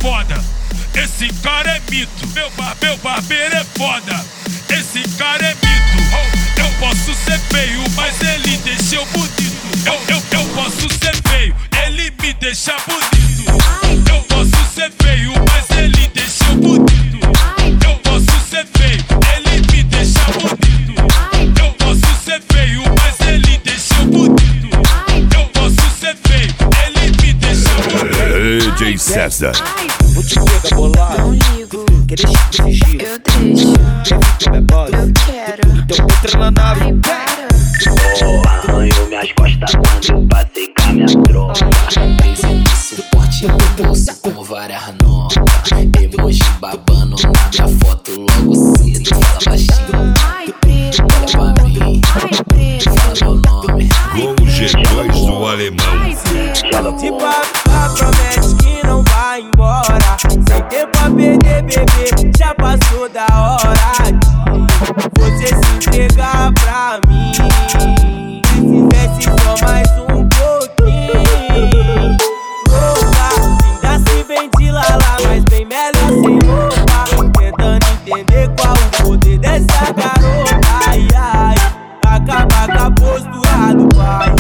foda, esse cara é mito. Meu barbeiro é foda, esse cara é mito. Eu posso ser feio, mas ele deixa eu bonito. Eu posso ser feio, ele me deixa bonito. Eu posso ser feio, mas ele deixa eu bonito. Eu posso ser feio, ele me deixa bonito. Eu posso ser feio, mas ele deixa eu bonito. Eu posso ser feio, ele me deixa bonito. DJ César. Vou te pegar bolado. Não ligo, Quer deixar de fingir? eu deixo. Quer ficar minha bola? Eu quero. Então entra na nave. Ai, para. Oh, arranhou minhas costas quando eu passei com a minha tropa. Presente suporte, bolsa com várias notas. Emoji babando na minha foto logo cedo. Fala baixinho, Ai, preto. olha pra mim, Ai, preto. fala meu nome. Com o G2 do alemão. Ai, preto. Joga Se pro papá promete que não vai embora, sem tempo a perder, bebê, já passou da hora de você se entregar pra mim. Se fizesse só mais um pouquinho, louca, ainda se vem de lala, mas bem melhor sem roupa. Tentando entender qual o poder dessa garota. Ai, ai, acaba com a postura do pai.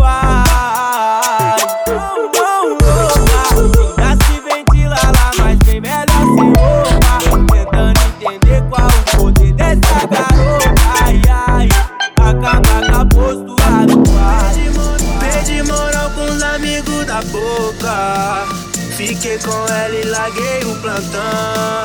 Vai, ainda se vem de lala, mas bem melhor sem roupa. Tentando entender qual o poder dessa garota. Ai, ai, acaba com a postura do pai. Perdi moral com os amigos da boca. Fiquei com ela e larguei o plantão.